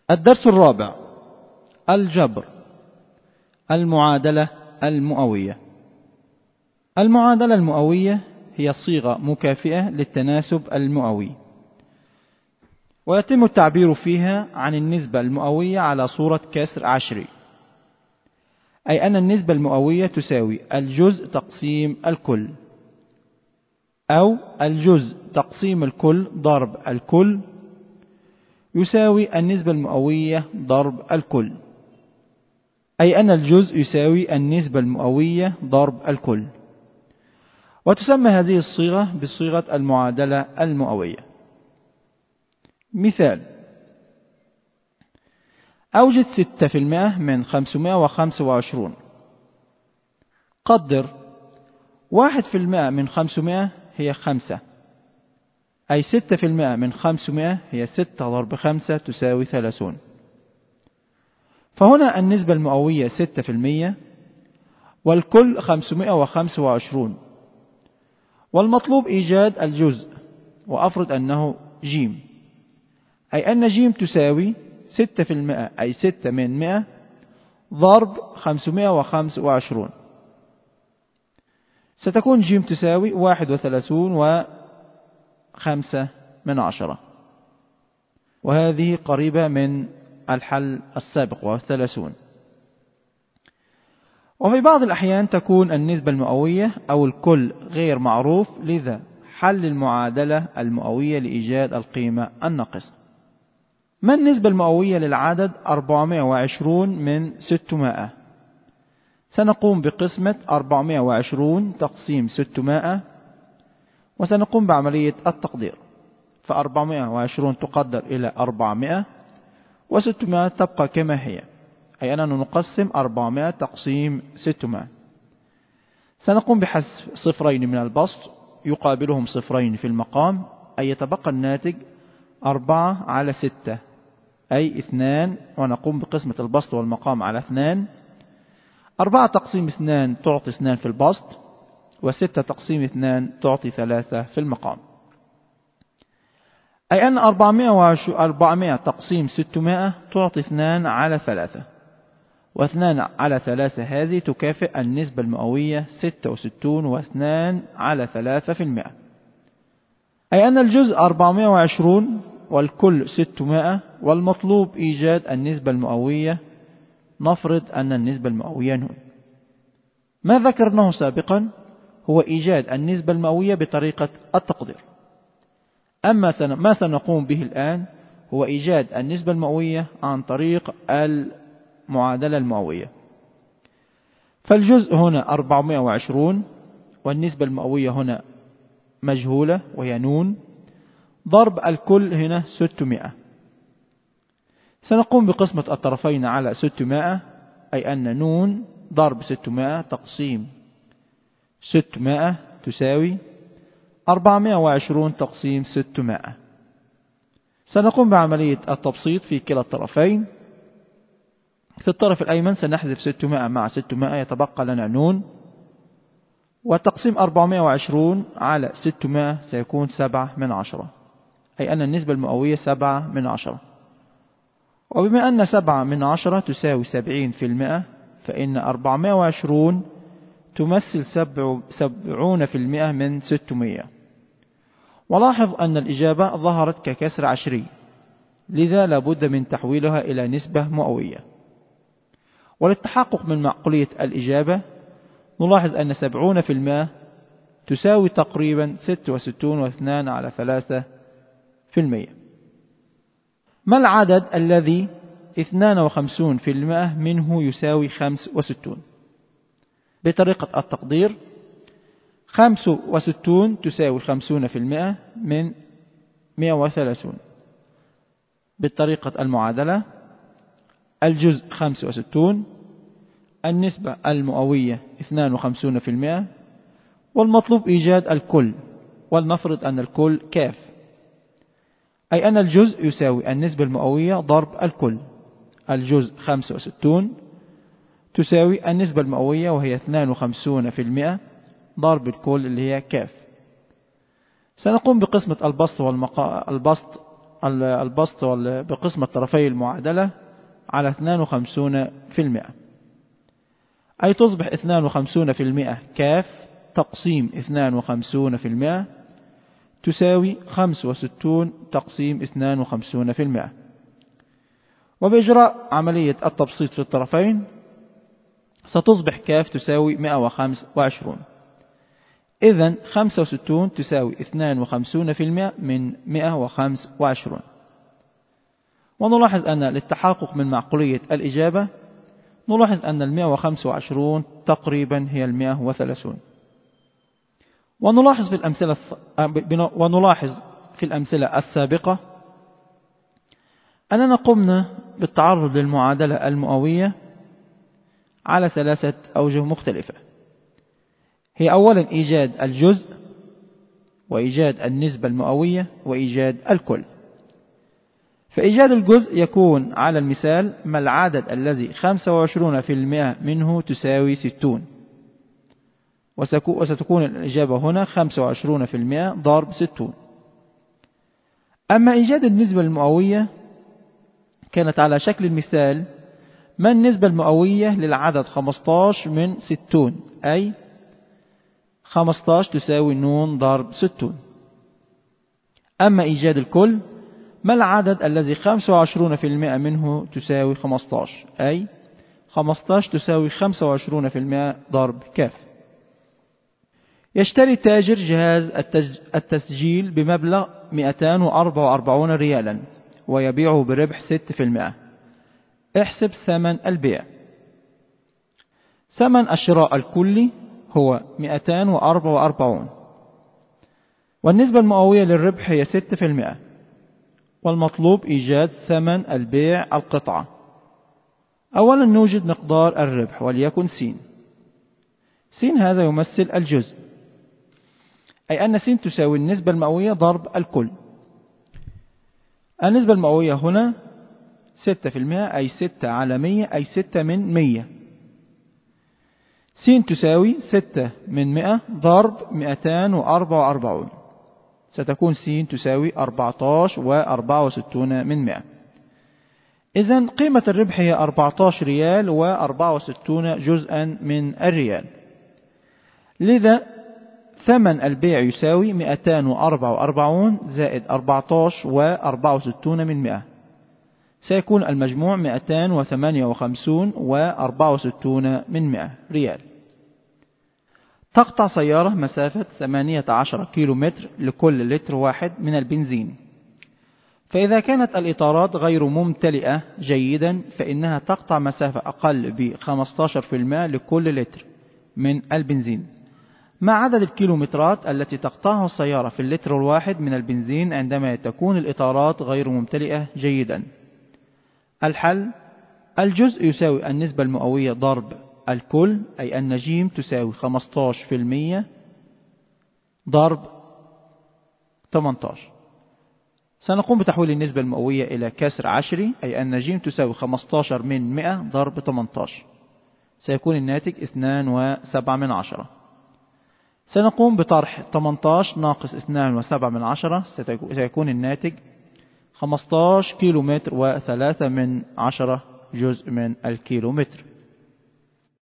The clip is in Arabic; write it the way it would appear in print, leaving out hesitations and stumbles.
الدرس الرابع: الجبر. المعادلة المئوية. المعادلة المئوية هي صيغة مكافئة للتناسب المئوي، ويتم التعبير فيها عن النسبة المئوية على صورة كسر عشري، أي أن النسبة المئوية تساوي الجزء تقسيم الكل، أو الجزء تقسيم الكل ضرب الكل يساوي النسبة المئوية ضرب الكل، أي أن الجزء يساوي النسبة المئوية ضرب الكل. وتسمى هذه الصيغة بصيغة المعادلة المئوية. مثال: أوجد 6% من 525. قدر 1% من 500 هي 5، أي 6% من 500 هي 6 ضرب 5 تساوي 30. فهنا النسبة المئوية 6%، والكل 525، والمطلوب إيجاد الجزء، وأفرض أنه ج، أي أن ج تساوي 6%، أي 6 من 100 ضرب 525. ستكون ج تساوي 31.5، وهذه قريبة من الحل السابق وهو 30. وفي بعض الأحيان تكون النسبة المئوية أو الكل غير معروف، لذا حل المعادلة المئوية لإيجاد القيمة الناقصة. ما النسبة المئوية للعدد 420 من 600؟ سنقوم بقسمة 420 تقسيم 600، وسنقوم بعملية التقدير. ف420 تقدر إلى 400، و600 تبقى كما هي، أي أننا نقسم 400 تقسيم 600. سنقوم بحذف صفرين من البسط يقابلهم صفرين في المقام، أي يتبقى الناتج 4/6، أي 2، ونقوم بقسمة البسط والمقام على 2. 4 تقسيم 2 تعطي 2 في البسط، و6 تقسيم 2 تعطي 3 في المقام، أي أن 400 تقسيم 600 تعطي 2/3، و2/3 هذه تكافئ النسبة المئوية 66.2/3%، أي أن الجزء 420 والكل 600، والمطلوب إيجاد النسبة المئوية. نفرض أن النسبة المئوية نون. ما ذكرناه سابقا هو إيجاد النسبة المئوية بطريقة التقدير، أما ما سنقوم به الآن هو إيجاد النسبة المئوية عن طريق المعادلة المئوية. فالجزء هنا 420، والنسبة المئوية هنا مجهولة وهي نون، ضرب الكل هنا 600. سنقوم بقسمة الطرفين على 600، أي أن نون ضرب 600 تقسيم 600 تساوي 420 تقسيم 600. سنقوم بعملية التبسيط في كلا الطرفين. في الطرف الأيمن سنحذف 600 مع 600، يتبقى لنا نون، وتقسيم 420 على 600 سيكون 7/10، أي أن النسبة المئوية 7/10. وبما أن 7/10 تساوي 70%، فإن 420 تمثل 70% من 600. ولاحظ أن الإجابة ظهرت ككسر عشري، لذا لابد من تحويلها إلى نسبة مئوية. وللتحقق من معقولية الإجابة نلاحظ أن 70% تساوي تقريبا 66.2/3%. ما العدد الذي 52% منه يساوي 65؟ بطريقة التقدير 65 تساوي 50% من 130. بطريقة المعادلة الجزء 65، النسبة المئوية 52%، والمطلوب إيجاد الكل، ولنفرض أن الكل كاف، أي أن الجزء يساوي النسبة المئوية ضرب الكل. الجزء 65 تساوي النسبة المئوية وهي 52% ضرب الكل اللي هي كاف. سنقوم بقسمة البسط البسط بقسمة طرفي المعادلة على 52%، أي تصبح 52% كاف تقسيم 52% تساوي 65 تقسيم 52%. وبإجراء عملية التبسيط في الطرفين ستصبح كاف تساوي 125. إذن 65 تساوي 52% من 125. ونلاحظ أن للتحقق من معقولية الإجابة نلاحظ أن 125 تقريبا هي 130. ونلاحظ في الأمثلة السابقة أننا قمنا بالتعرض للمعادلة المئوية على 3 أوجه مختلفة، هي أولا إيجاد الجزء، وإيجاد النسبة المئوية، وإيجاد الكل. فإيجاد الجزء يكون على المثال ما العدد الذي 25% منه تساوي 60، وستكون الإجابة هنا 25% ضرب 60. أما إيجاد النسبة المئوية كانت على شكل المثال ما النسبة المئوية للعدد 15 من 60، أي 15 تساوي ن ضرب 60. أما إيجاد الكل ما العدد الذي 25% منه تساوي 15، أي 15 تساوي 25% ضرب كاف. يشتري تاجر جهاز التسجيل بمبلغ 244 ريالا ويبيعه بربح 6%. احسب ثمن البيع. ثمن الشراء الكلي هو 244، والنسبة المئوية للربح هي 6%، والمطلوب إيجاد ثمن البيع القطعة. أولا نوجد مقدار الربح وليكن س. س هذا يمثل الجزء، أي أن س تساوي النسبة المئوية ضرب الكل. النسبة المئوية هنا 6%، أي 6 على 100، أي 6 من 100. س تساوي 6 من 100 ضرب 244، ستكون س تساوي 14.64 من 100. إذن قيمة الربح هي 14 ريال و64 جزءا من الريال. لذا ثمن البيع يساوي 244 زائد 14.64 من 100، سيكون المجموع 258.64 من 100 ريال. تقطع سيارة مسافة 18 كيلومتر لكل لتر واحد من البنزين، فإذا كانت الإطارات غير ممتلئة جيدا فإنها تقطع مسافة أقل ب15% لكل لتر من البنزين. ما عدد الكيلومترات التي تقطعها السيارة في اللتر الواحد من البنزين عندما تكون الإطارات غير ممتلئة جيدا؟ الحل: الجزء يساوي النسبة المئوية ضرب الكل، أي أن ج تساوي 15% ضرب 18. سنقوم بتحويل النسبة المئوية إلى كسر عشري، أي أن ج تساوي 15 من 100 ضرب 18، سيكون الناتج 2.7. سنقوم بطرح 18 ناقص 2.7، سيكون الناتج 15 كيلومتر و3 من 10 جزء من الكيلومتر.